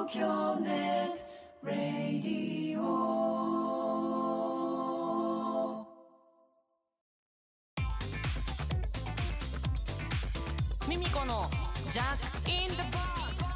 京ネットラディオ。 ミミコのジャックインザボック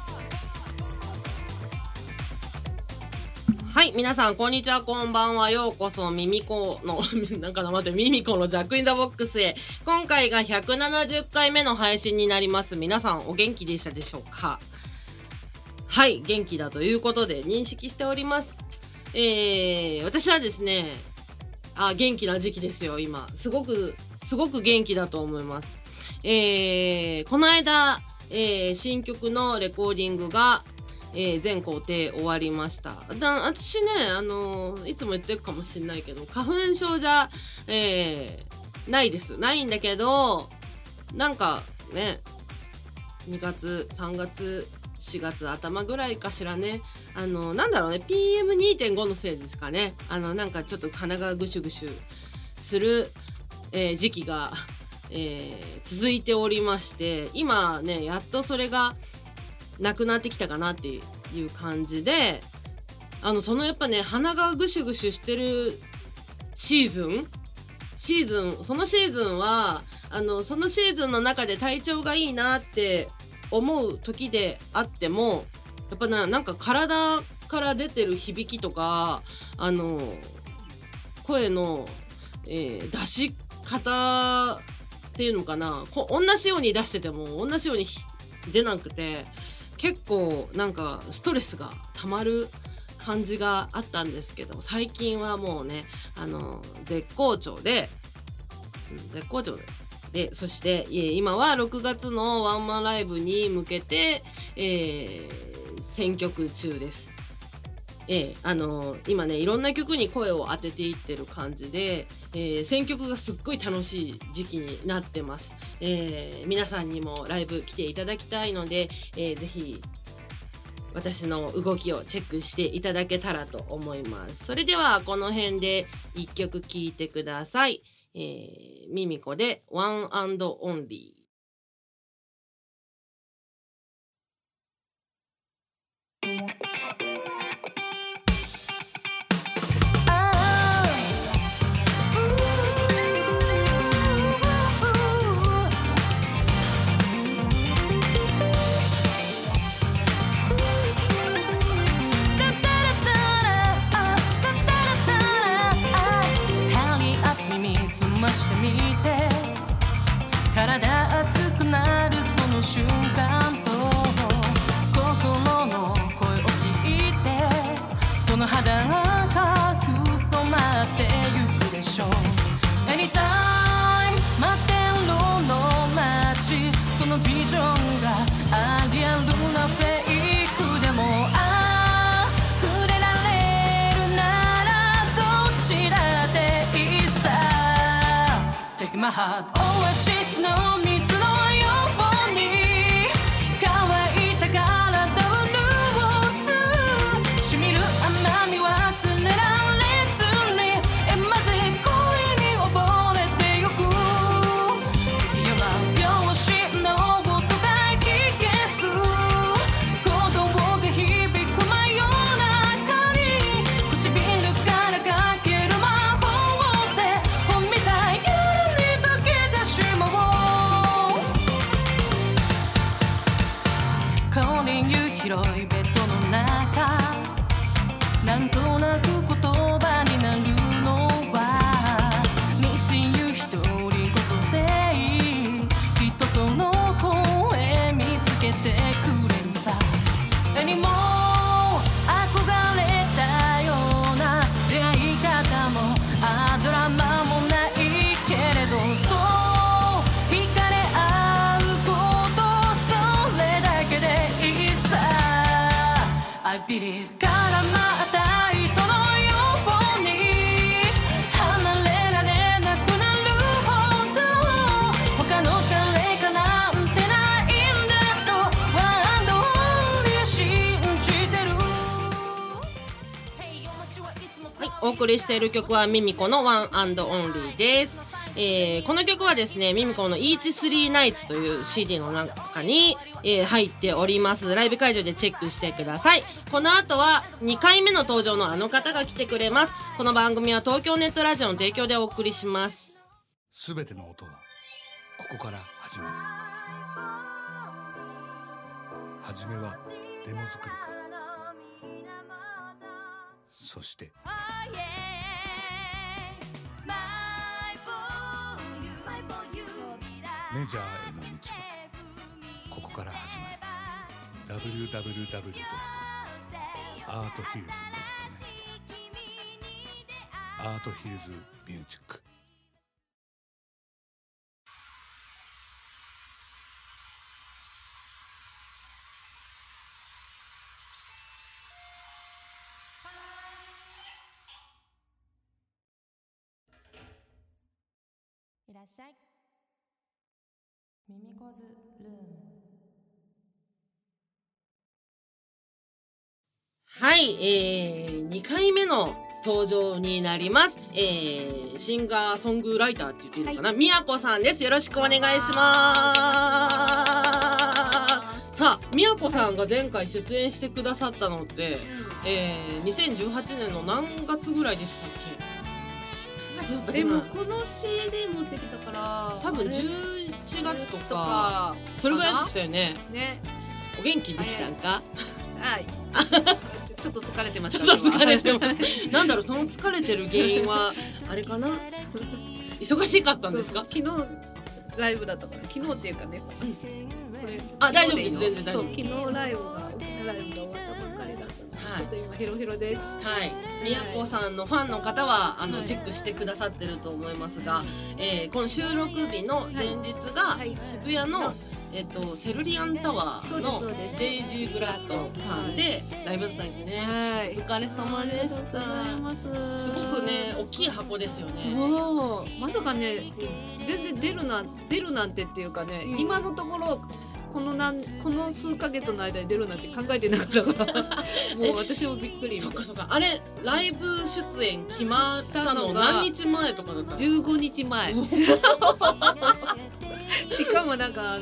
ス。はい、皆さんこんにちは、こんばんは。ようこそミミコのミミコのジャックインザボックスへ。今回が170回目の配信になります。皆さんお元気でしたでしょうか？はい、元気だということで認識しております。私はですね、元気な時期ですよ。今すごく元気だと思います。この間、新曲のレコーディングが、全工程終わりました。私ね、いつも言ってるかもしれないけど、花粉症じゃ、ないんだけど、なんかね、2月3月4月頭ぐらいかしらね、なんだろうね、 PM2.5 のせいですかね。なんかちょっと鼻がぐしゅぐしゅする、時期が続いておりまして、今ねやっとそれがなくなってきたかなっていう感じで、そのやっぱね、鼻がぐしゅぐしゅしてるシーズンそのシーズンはそのシーズンの中で体調がいいなって思う時であっても、やっぱなんか体から出てる響きとか声の、出し方っていうのかな、同じように出してても同じように出なくて、結構なんかストレスがたまる感じがあったんですけど、最近はもうね絶好調で、そして今は6月のワンマンライブに向けて、選曲中です。今ねいろんな曲に声を当てていってる感じで、選曲がすっごい楽しい時期になってます。皆さんにもライブ来ていただきたいので、ぜひ私の動きをチェックしていただけたらと思います。それではこの辺で1曲聴いてください。ミミコで One and Only。 してみて、体熱くなるその瞬間と心の声を聞いて、その肌赤く染まってゆくでしょう。 Anytime 待ってるの街、そのビジョンがありあるなフェイクでも触れられるならどちらでいいさ。Take my heart オアシスの水のように乾いた体を潤す、しみる甘み忘れられずにまず恋に溺れてゆく。微妙な拍子の音が聞けす、鼓動が響く真夜中に唇からかける魔法で本みたい広いベッドの中、なんとなく言葉になるのは Missing you 独り言でいい、きっとその声見つけてくれるさ。Anymore 憧れたような出会い方もドラマもないけれど、そう惹かれ合うことそれだけでいいさ。I believe からまた糸のように離れられなくなるほど、他の誰かなんてないんだとワンドオンリー信じてる。 はい、お送りしている曲はミミコの One and Only です。 この曲はですねミミコの Each 3 Nights という CD の中に、入っております。ライブ会場でチェックしてください。この後は2回目の登場のあの方が来てくれます。この番組は東京ネットラジオの提供でお送りします。 すべての音はここから始まる。初めはデモ作りから、そしてメジャーへの道はここから始まる。 www.arthills.net アートヒルズミュージック。 いらっしゃい。ミミコズルーム。 はい、2回目の登場になります。シンガーソングライターって言っていいのかな、みやこさんです。よろしくお願いします。さあ、みやこさんが前回出演してくださったのって、2018年の何月ぐらいでしたっけ？ でもこの CD 持ってきたから多分11月とかそれぐらいでしたよね。 ね、 お元気でしたんか？ はいちょっと疲れてます。 ちょっと疲れてますなんだろう、その疲れてる原因はあれかな忙しかったんですか？ 昨日ライブだったから、昨日っていうかね、これ大丈夫です、全然大丈夫。 昨日ライブが沖縄ライブが終わったばっかりだったんです、ちょっと今ヘロヘロです。 はい、みやこさんのファンの方はチェックしてくださってると思いますが、この収録日の前日が渋谷のセルリアンタワーの JG ブラッドさんでライブだったんですね。お疲れ様でした。すごくね、大きい箱ですよね。 そう、まさかね、全然出るなんてっていうかね、今のところこの数ヶ月の間に出るなんて考えてなかったからもう私もびっくり。 そっかそっか。あれライブ出演決まったの何日前とかだったの ？15日前しかもなんか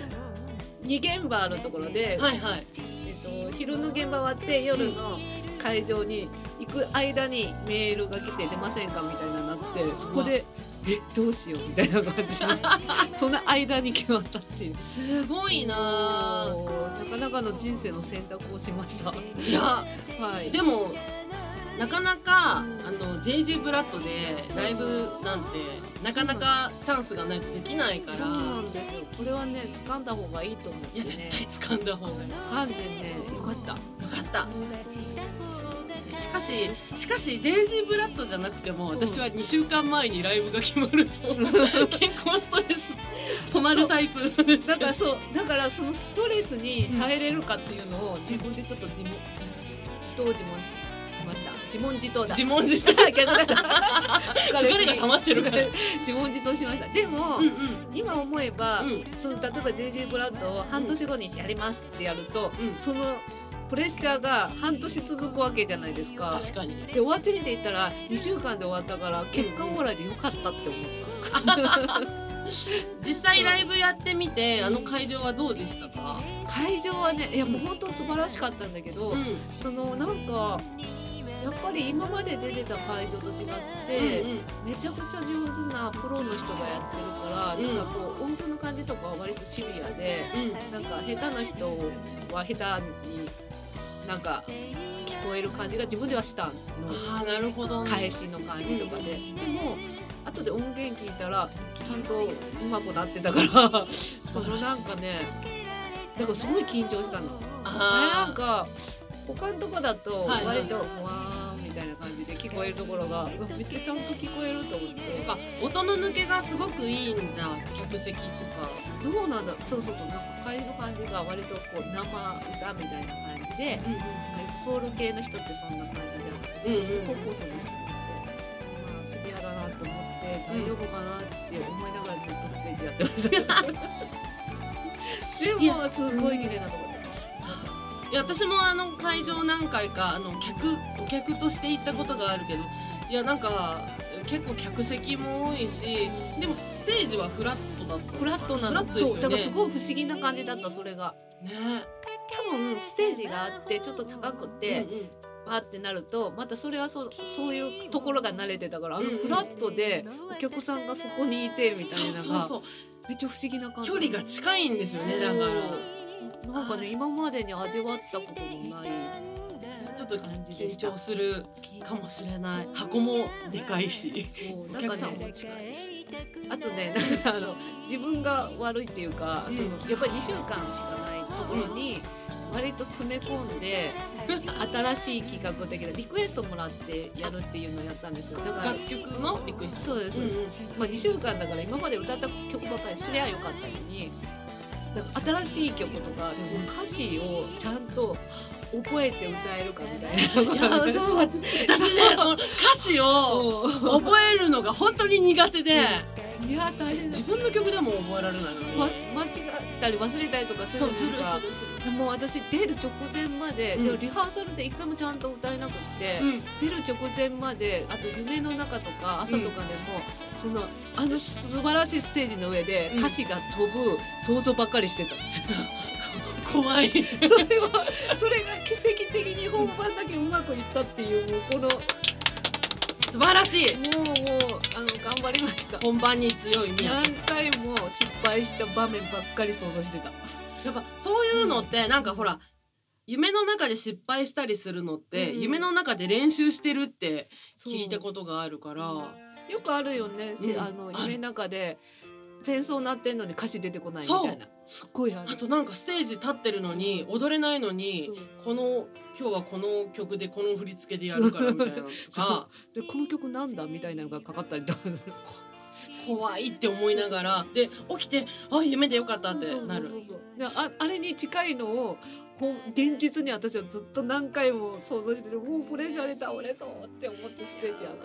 2現場あるところで、 はいはい、 昼の現場終わって夜の会場に行く間にメールが来て出ませんかみたいななって、そこでどうしようみたいな感じでその間に決まったっていう。 すごいなかなかの人生の選択をしました。 いや、 はい、 でもなかなかJG ブラッドでライブなんてなかなかチャンスがないとできないから。 そうなんですよ。これはね、掴んだ方がいいと思ってね。 いや、絶対掴んだ方がいい。 掴んでね、よかった。 よかった。しかし JG ブラッドじゃなくても、私は2週間前にライブが決まると結構ストレス止まるタイプなんですけど、 だからそのストレスに耐えれるかっていうのを自分でちょっと自問自答しました。自問自答だ。 自問自答疲れが溜まってるから自問自答しました。でも、今思えば、例えば JG ブラッドを半年後にやりますってやると、そのプレッシャーが半年続くわけじゃないですか。 確かに。 で終わってみていったら2週間で終わったから、結果オーライでよかったって思った実際ライブやってみて、会場はどうでしたか？ 会場はね、いやもう本当素晴らしかったんだけど、なんかやっぱり今まで出てた会場と違って、めちゃくちゃ上手なプロの人がやってるから、なんかこう音響の感じとかは割とシビアで、なんか下手な人は下手になんか聞こえる感じが自分ではしたの。 なるほどね。 返しの感じとかで、でも後で音源聞いたらちゃんとうまくなってたからそのなんかね、だからすごい緊張したの。なんか他のとこだと割とわーみたいな感じで聞こえるところがめっちゃちゃんと聞こえると思って。 そっか、音の抜けがすごくいいんだ。客席とかどうなんだ。そうなんか会の感じが割とこう生歌みたいな感じで、割とソウル系の人ってそんな感じじゃなくて、私高校生の人ってシビアだなと思って、大丈夫かなって思いながらずっとステージやってましたでもすごい綺麗なところ。 いや、私も会場何回かお客として行ったことがあるけど、いやなんか結構客席も多いし、でもステージはフラットだった。 フラットなの。 フラットですよね。 そうだからすごい不思議な感じだった。それがね。 多分ステージがあってちょっと高くて、バーってなるとまたそれはそういうところが慣れてたから、フラットでお客さんがそこにいてみたいなのがめっちゃ不思議な感じ。 距離が近いんですよね。だからなんかね、今までに味わったこともないちょっと緊張するかもしれない。箱もでかいし、お客さんも近いし、 あとね、なんか自分が悪いっていうか、やっぱり2週間しかないところに割と詰め込んで、新しい企画的なリクエストもらってやるっていうのをやったんですよ。だから楽曲のリクエスト。 そうです、まあ、2週間だから今まで歌った曲ばかりすりゃよかったのに、だから新しい曲とかでも歌詞をちゃんと覚えて歌えるかみたいな。 いや、そう私ね、その歌詞を覚えるのが本当に苦手で、 いや大変だ。 自分の曲でも覚えられないのに、 間違ったり忘れたりとかするのが、もう私出る直前まで、でもリハーサルで一回もちゃんと歌えなくって、出る直前まで、あと夢の中とか朝とかでも、その素晴らしいステージの上で歌詞が飛ぶ想像ばっかりしてた。 怖い。 それが奇跡的に本番だけうまくいったっていう、もうこの素晴らしい。 もう頑張りました。 本番に強い宮何回も失敗した場面ばっかり想像してた。 やっぱそういうのって、なんかほら、夢の中で失敗したりするのって、夢の中で練習してるって聞いたことがあるから、 よくあるよね。夢の中で前奏鳴ってんのに歌詞出てこないみたいな。すっごいある。 あとなんかステージ立ってるのに踊れないのに、今日はこの曲でこの振り付けでやるからみたいなのとかで、この曲なんだみたいなのがかかったりとか怖いって思いながら、で起きて、あ、夢でよかったってなる。 あれに近いのを現実に私はずっと何回も想像してる。もうプレッシャーで倒れそうって思ってステージ上がって、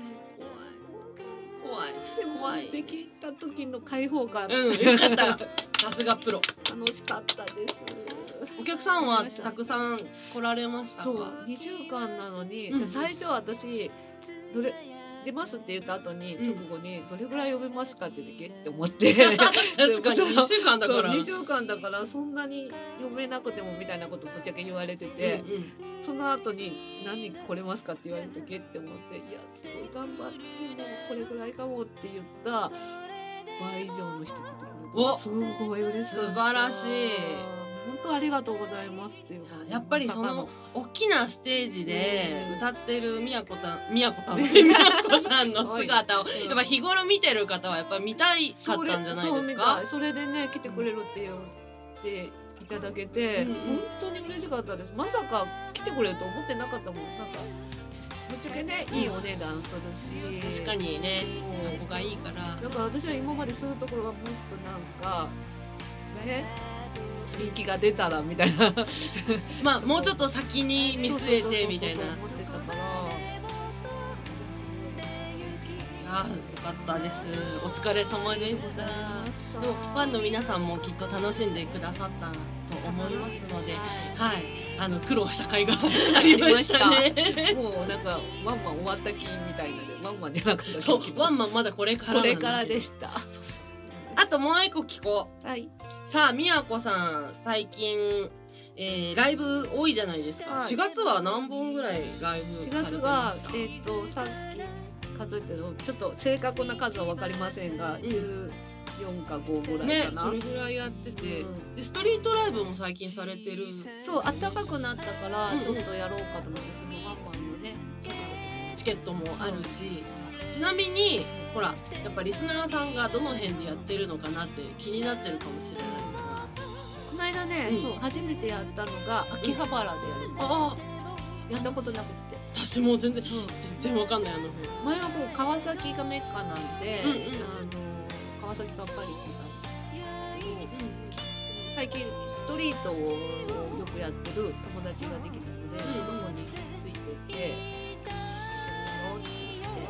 怖い。 できた時の開放感、 よかった。さすがプロ。 楽しかったです。 お客さんはたくさん来られましたか？ そう、2週間なのに、最初は私出ますって言った後に、直後にどれぐらい呼べますかって言ってって思って確かに2週間だから 2週間だからそんなに呼べなくてもみたいなことぶっちゃけ言われてて、その後に何人来れますかって言われた時って思って、いやすごい頑張ってもこれぐらいかもって言った倍以上の人来てくれて、すごい嬉しい。 素晴らしい。 本当ありがとうございますっていう。 やっぱりその大きなステージで歌ってる宮子さんの姿をやっぱ日頃見てる方はやっぱ見たいかったんじゃないですか？ それでね、来てくれるって言っていただけて、本当に嬉しかったです。まさか来てくれると思ってなかったもん。なんかぶっちゃけね、いいお値段するし、 確かにね、ここがいいから。 だから私は今までそういうところはもっとなんかね、人気が出たらみたいなまあもうちょっと先に見据えてみたいな。 思ってたから、 よかったです。お疲れ様でした。でもファンの皆さんもきっと楽しんでくださったと思いますので、はい、苦労した甲斐がありましたね。 もうなんかワンマン終わった気みたいなで、ワンマンじゃなかった。 そう、ワンマンまだこれからでした。 あともう一個聞こう。 はい。 さあ、宮子さん最近、ライブ多いじゃないですか。4月は何本ぐらいライブされてました？4月はさっき数えてる、ちょっと正確な数は分かりませんが、14か5ぐらいかな。 ね、それぐらいやってて、でストリートライブも最近されてる。 そう、暖かくなったからちょっとやろうかと思って、そのワンマンのねチケットもあるし、ちなみにほら、やっぱリスナーさんがどの辺でやってるのかなって気になってるかもしれないから、 この間ね、そう初めてやったのが秋葉原でやりました。やったことなくて、 私も全然わかんない。 前はもう川崎がメッカなんで、川崎ばっかり行ってたんですけど、最近ストリートをよくやってる友達ができたので、その子についてって一緒にやろうって言って。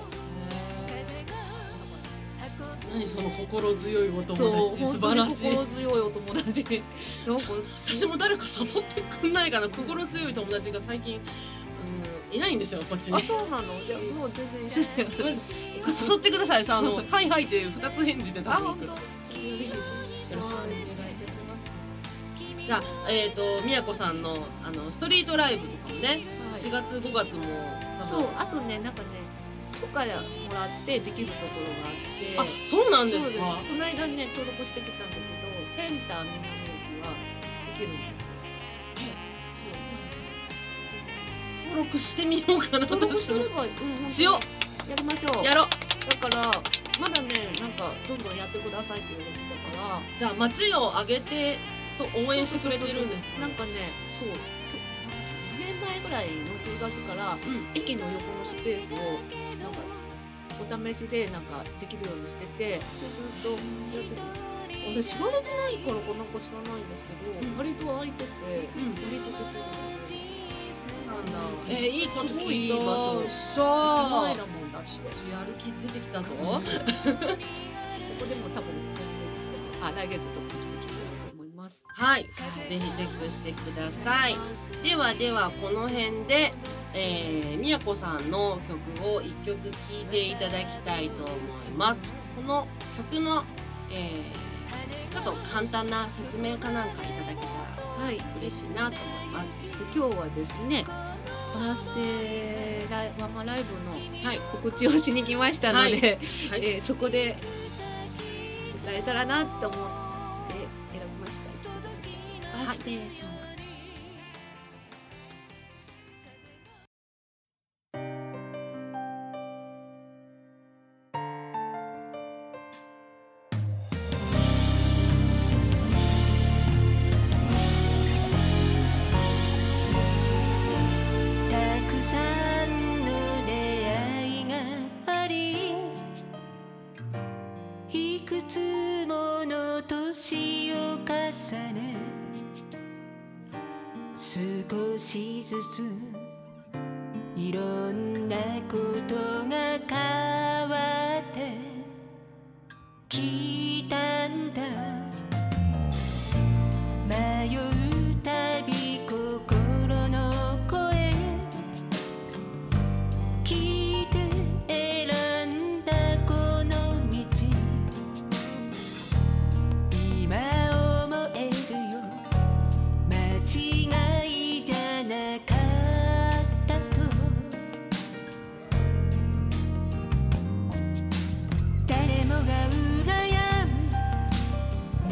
何その心強いお友達、素晴らしい。 心強いお友達なんか私も誰か誘ってくんないかな。心強い友達が最近、 いないんですよこっちに。 あ、そうなの。じゃあもう全然一緒だよ。 誘ってくださいさはいはいって2つ返事であ、 多分本当。ぜひよろしくお願いいたします。 じゃあみやこさんのストリートライブとかもね、 はい 4月5月も多分そう、あとね、なんかね、許可もらってできるところがあって。 あ、そうなんですそうか。 この間ね、登録してきたんだけど、センター南駅はできるんですよ。そう。 登録してみようかな。 登録すれ私もば、 しよやりましょう。 やろう。 だからまだね、なんかどんどんやってくださいって言われてたから。 じゃあ街を挙げて応援してくれてるんですか。 なんかね、そう。2年前ぐらいの10月から駅の横のスペースをなんかお試しでなんかできるようにしてて、でずっとやってる。私知られてないからかなんか知らないんですけど、割と空いてて、割とできるので。 なんだ。いいことすご聞いた。 いいい場所。 さあ。 前だもんだって。 やる気出てきたぞ。 ここでも多分来月とかちょこちょこやると思います。 はい、ぜひチェックしてください。ではこの辺で、みやこさんの曲を1曲聴いていただきたいと思います。この曲の、ちょっと簡単な説明かなんかいただけたらはい。 嬉しいなと思います。 今日はですね、バースデーワンマンライブのはい、 告知をしに来ましたので、 はいそこで歌えたらなと思って選びました。バースデーソング。 たくさんの出会いがあり、いくつもの年を重ね、少しずついろんなことが変わってきたんだ。迷うたび心の声聞いて選んだこの道、今思えるよ間違いじゃなかったと。誰もが羨む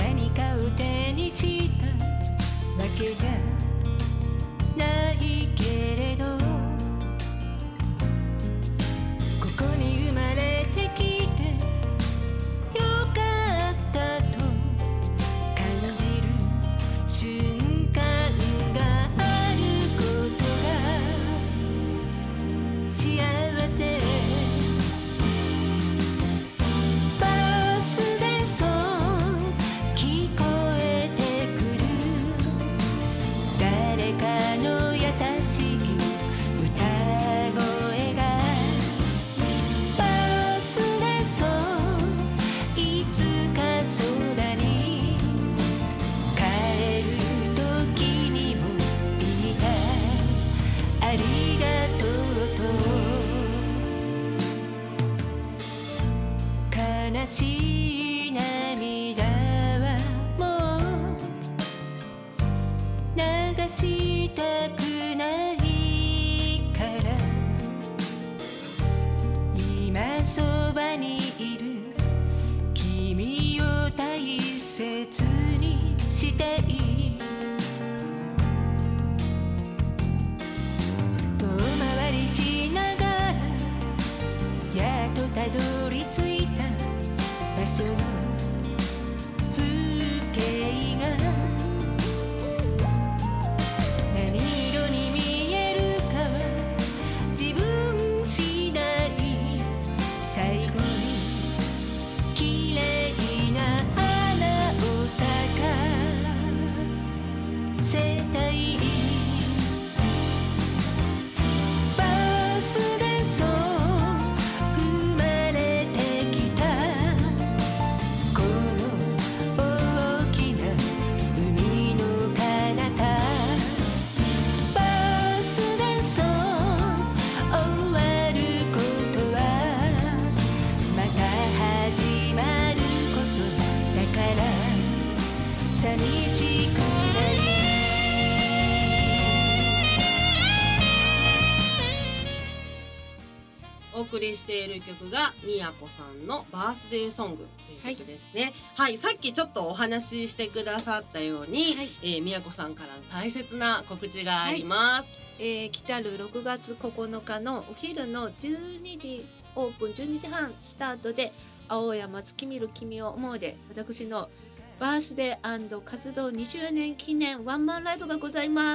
送りしている曲がみやこさんのバースデーソングという曲ですね。はい、さっきちょっとお話ししてくださったように、みやこさんからの大切な告知があります。 来たる6月9日のお昼の12時オープン、12時半スタートで青山月見る君を思うで、私のバースデー&活動2周年記念ワンマンライブがございます。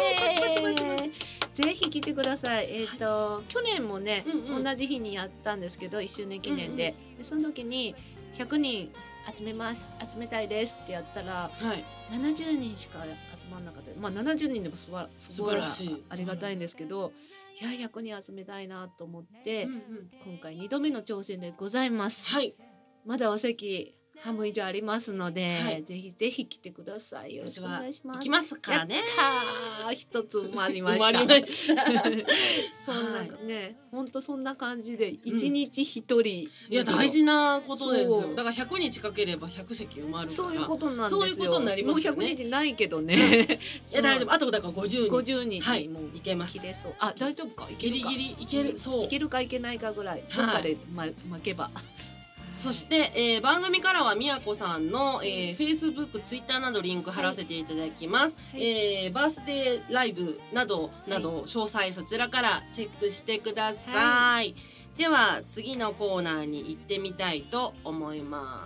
ぜひ来てください。去年もね、同じ日にやったんですけど、1周年記念で、でその時に100人集めたいですってやったら、70人しか集まらなかった。まあ70人でも素晴らしい、ありがたいんですけど、いや100人集めたいなと思って、今回2度目の挑戦でございます。まだお席半分以上ありますので、ぜひぜひ来てください。よろしくお願いします。 行きますからね。 一つ埋まりました。 埋まりました。 そんなね、本当そんな感じで一日一人、 いや大事なことですよ。だから100日かければ100席埋まるから。 そういうことなんですよ。 そういうことになりますよね。 もう100日ないけどね。 いや大丈夫。あとだから50日。 はい、 もういけます。 あ、大丈夫か。 ギリギリいける。そう。 いけるかいけないかぐらい。どっかで負けば。 そして、番組からはみやこさんの、Facebook、Twitter などリンク貼らせていただきます。バースデーライブなど詳細そちらからチェックしてください。では次のコーナーに行ってみたいと思います。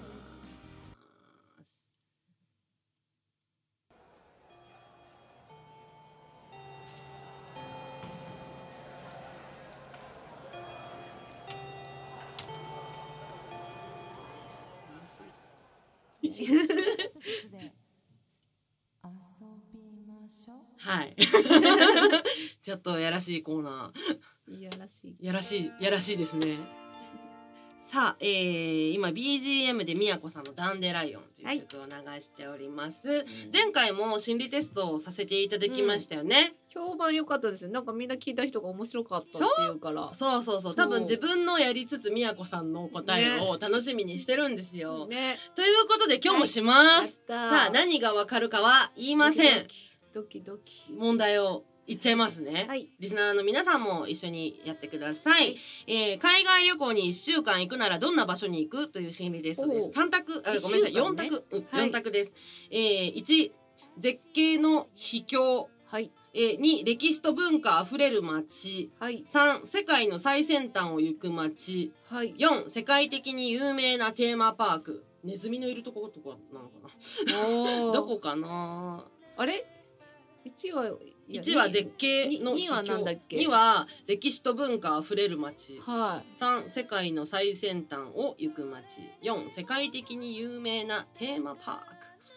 はい。ちょっとやらしいコーナー。やらしいですね。さあ、今 BGM でみやこさんのダンデライオンという曲を流しております。前回も心理テストをさせていただきましたよね。 評判良かったですよ。なんかみんな聞いた人が面白かったっていうから。 そう。多分自分のやりつつみやこさんの答えを楽しみにしてるんですよ。ということで今日もします。さあ何がわかるかは言いません。 ドキドキ。 問題を言っちゃいますね。リスナーの皆さんも一緒にやってください。海外旅行に1週間行くならどんな場所に行くという心理テストです。3択、ごめんなさい、4択、4択です。1、絶景の秘境。2、歴史と文化あふれる街。3、世界の最先端を行く街。4、世界的に有名なテーマパーク。ネズミのいるとことかなのかな。どこかな。あれ？1は絶景の秘境。2は歴史と文化あふれる街。3、世界の最先端を行く街。4、世界的に有名なテーマパーク。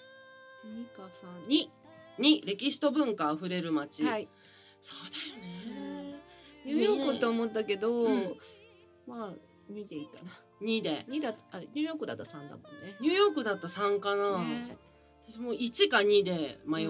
2か3。 2、歴史と文化あふれる街。そうだよね。ニューヨークと思ったけど、まあ2でいいかな。 2で。 ニューヨークだったら3だもんね。 ニューヨークだったら3かな。私も1か2で迷った。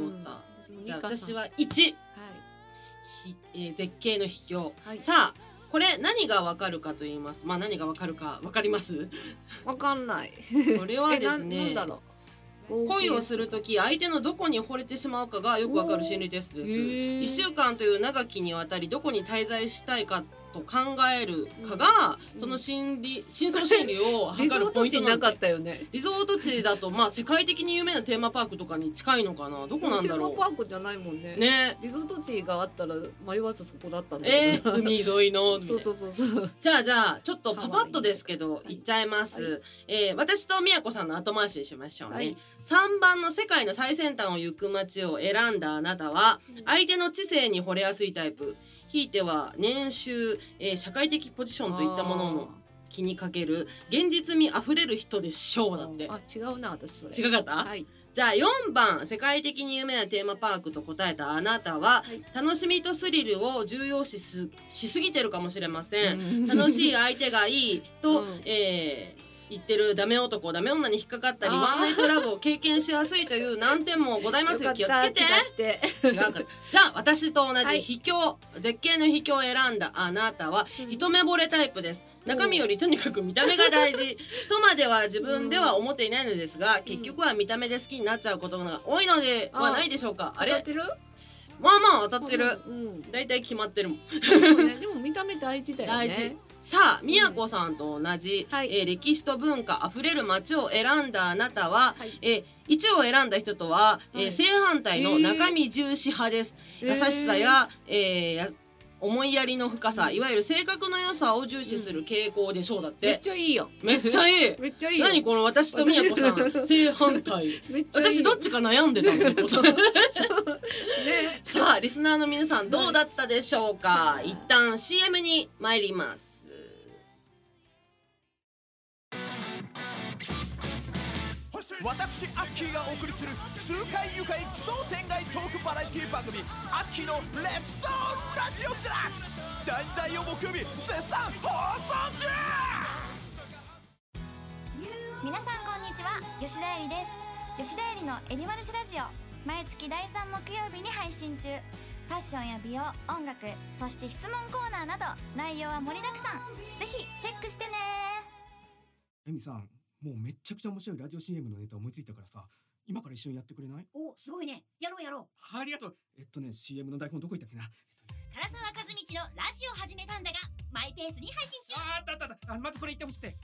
じゃあ私は1、絶景の秘境。さあこれ何がわかるかと言います。まあ何がわかるかわかります？ わかんない。 これはですね、恋をするとき相手のどこに惚れてしまうかがよくわかる心理テストです。1週間という長きにわたりどこに滞在したいかと考えるかが、その深層心理を測るポイントなんで。リゾート地だとまあ世界的に有名なテーマパークとかに近いのかな。どこなんだろう。 テーマパークじゃないもんね。リゾート地があったら迷わずそこだったんだけど。 海沿いの。 そう。 じゃあちょっとパパッとですけど言っちゃいます。私とみやこさんの後回しにしましょうね。3番の世界の最先端を行く街を選んだあなたは相手の知性に惚れやすいタイプ。ひいては年収、社会的ポジションといったものも気にかける現実味あふれる人でしょう。だって。 違うな私それ。 違かった？じゃあ4番世界的に有名なテーマパークと答えたあなたは、楽しみとスリルを重要視しすぎてるかもしれません。楽しい相手がいいと、言ってるダメ男ダメ女に引っかかったりワンナイトラブを経験しやすいという難点もございますよ。気をつけて。違うかった。じゃあ私と同じ秘境、絶景の秘境を選んだあなたは一目惚れタイプです。中身よりとにかく見た目が大事とまでは自分では思っていないのですが、結局は見た目で好きになっちゃうことが多いのではないでしょうか。あれまあまあ当たってる。 うんだいたい決まってるもん。 でも見た目大事だよね。 大事。さあ、みやこさんと同じ、 はい歴史と文化あふれる街を選んだあなたは、 はい 1を選んだ人とは、 はい正反対の中身重視派です。優しさや、思いやりの深さ、いわゆる性格の良さを重視する傾向でしょうだっ。 めってちゃいいよ。 めっちゃいい。 めっちゃいいよ。 何この私とみやこさん正反対。 めっちゃいい私どっちか悩んでたの。 ね。 さあリスナーの皆さんどうだったでしょうか。一旦 CM に参ります。 私アッキーがお送りする痛快愉快奇想天外トークバラエティ番組アッキーのレッツドーラジオデラックス大々を木曜日絶賛放送中。 皆さんこんにちは、吉田絵里です。吉田絵里のエリマルシラジオ、毎月第3木曜日に配信中。ファッションや美容、音楽、そして質問コーナーなど内容は盛りだくさん。ぜひチェックしてね。 エミさん、もうめっちゃくちゃ面白いラジオ CM のネタ思いついたからさ、今から一緒にやってくれない？ お、すごいね。やろうやろう。 ありがとう。CM の台本どこ行ったっけな。 唐沢和道のラジオ始めたんだがマイペースに配信中。 あった。まずこれ言ってほしくて。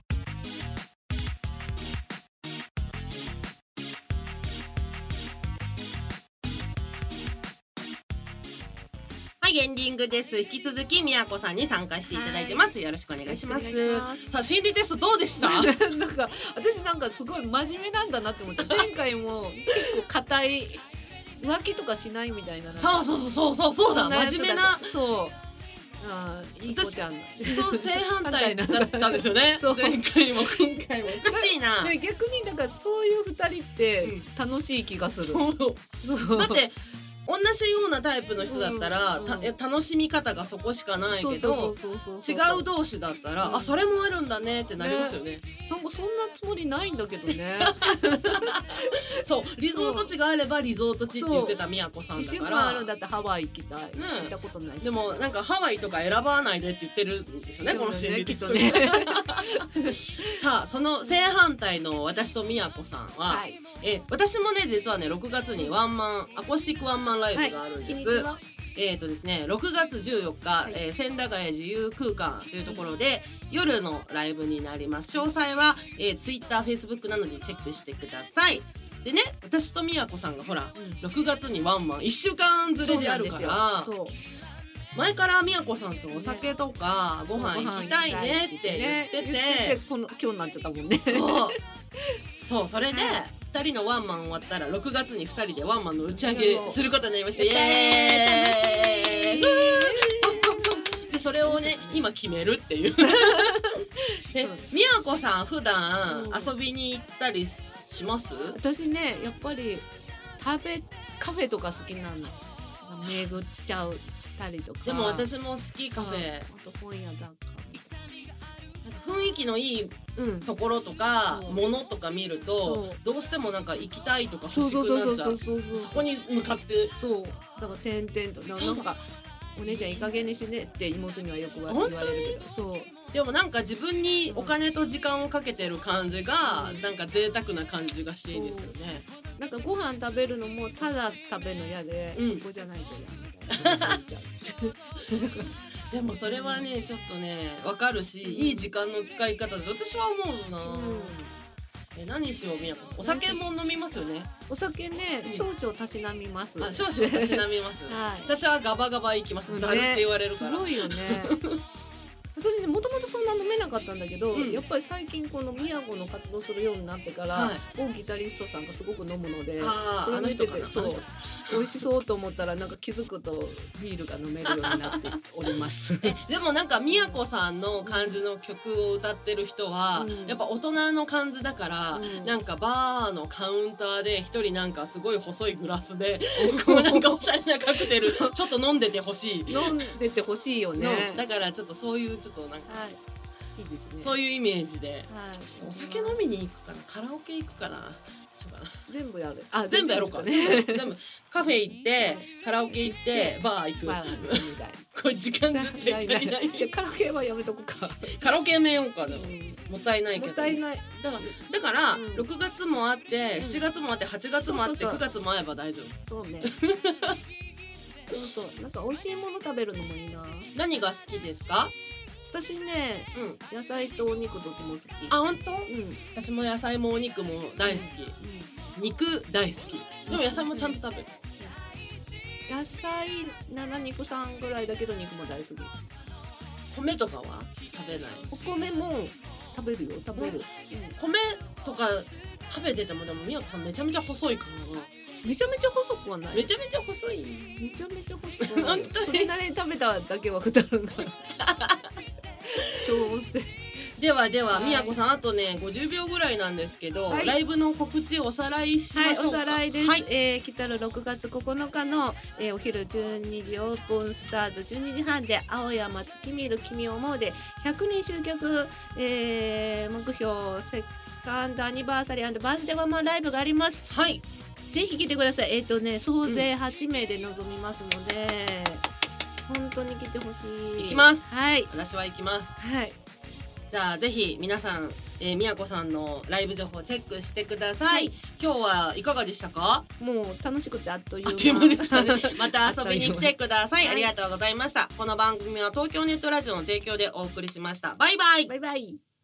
はい、エンディングです。引き続きみやこさんに参加していただいてます。よろしくお願いします。さあ、心理テストどうでした？ なんか私なんかすごい真面目なんだなって思って、前回も結構硬い浮気とかしないみたいな。 そうだ、真面目な。 そう。ああ、いい子ちゃん。 と正反対だったんですよね。前回も今回もおかしいな。 で逆にだからそういう二人って楽しい気がする。 そうだって同じようなタイプの人だったら、楽しみ方がそこしかないけど、違う同士だったら、あ、それもあるんだねってなりますよね。 なんかそんなつもりないんだけどね。 そう、リゾート地があればリゾート地って言ってたみやこさんだから。 あるんだってハワイ行きたい。行ったことないし。 でもなんかハワイとか選ばないでって言ってるんですよね、この心理テストね。さあ、その正反対の私とみやこさんは、私もね実はね6月にアコースティックワンマンライブがあるんです。ですね、6月14日、千駄ヶ谷自由空間というところで夜のライブになります。詳細は、Twitter、Facebook などでチェックしてください。でね、私とみやこさんがほら、6月にワンマン1週間ずれであるから、前からみやこさんとお酒とかご飯行きたいねって言ってて、 今日になっちゃったもんね。 そうそれで2人のワンマン終わったら6月に2人でワンマンの打ち上げすることになりました。イエーイ。でそれをね今決めるっていう。でみやこさん普段遊びに行ったりします？ 私ねやっぱりカフェとか好きなの。巡っちゃうたりとか。 でも私も好きカフェ。 あと本屋雑貨みたいな。雰囲気のいいところとか、ものとか見るとどうしてもなんか行きたいとか欲しくなっちゃう。そこに向かって。 そうだから点々となんかお姉ちゃんいい加減にしねって妹にはよく言われるけど。そうでもなんか自分にお金と時間をかけてる感じがなんか贅沢な感じがしていいですよね。 なんかご飯食べるのもただ食べるの嫌で、ここじゃないと嫌みたいな。 でもそれはねちょっとね分かるし、いい時間の使い方で私は思うな。何しようみやこさん。お酒も飲みますよね。 お酒ね少々たしなみます。 少々たしなみます。私はガバガバ行きます。ざるって言われるから。 すごいよね。私ねもともとそんな飲めなかったんだけど、やっぱり最近このみやこの活動するようになってから、ギタリストさんがすごく飲むので、それ見ててそう美味しそうと思ったらなんか気づくとビールが飲めるようになっております。 でもなんかみやこさんの感じの曲を歌ってる人は、やっぱ大人の感じだから、なんかバーのカウンターで一人なんかすごい細いグラスでこうなんかおしゃれなカクテルちょっと飲んでてほしい。 飲んでてほしいよね。 だからちょっとそういうちょっとなんか、 いいですね。 そういうイメージで、お酒飲みに行くかな、カラオケ行くかな、そうかな。 全部やる。 全部やろうかね。全部カフェ行ってカラオケ行ってバー行く。これ時間絶対足りない。 カラオケはやめとこか。 カラオケやめようか。でももったいないけど。 もったいない。 だから6月もあって7月もあって8月もあって9月もあれば大丈夫。 そうね。 そうなんか美味しいもの食べるのもいいな。 何が好きですか？ 私ね、野菜とお肉どっちも好き。 あ、本当？私も野菜もお肉も大好き。肉大好き。でも野菜もちゃんと食べる。 野菜7肉3ぐらいだけど肉も大好き。 米とかは食べない？ お米も食べるよ、食べる。 米とか食べててもでもみやこさんめちゃめちゃ細いからな。 めちゃめちゃ細くはない。 めちゃめちゃ細い。 めちゃめちゃ細くない。それなりに食べただけはくだるんだ。調整。 ではみやこさんあとね50秒ぐらいなんですけど、ライブの告知おさらいしましょうか。 おさらいです。来たる6月9日の、お昼12時オープンスタート12時半で青山月見る君を思うで100人集客、目標セカンドアニバーサリー&バースデーワンマンライブがあります。 はい。 ぜひ来てください。総勢8名で臨みますので、本当に来てほしい。 行きます。 はい。 私は行きます。 はい。 じゃあぜひ皆さん、みやこさんのライブ情報チェックしてください。今日はいかがでしたか？ もう楽しくてあっという間でしたね。また遊びに来てください。 はい、 ありがとうございました。この番組は東京ネットラジオの提供でお送りしました。バイバイ。 バイバイ。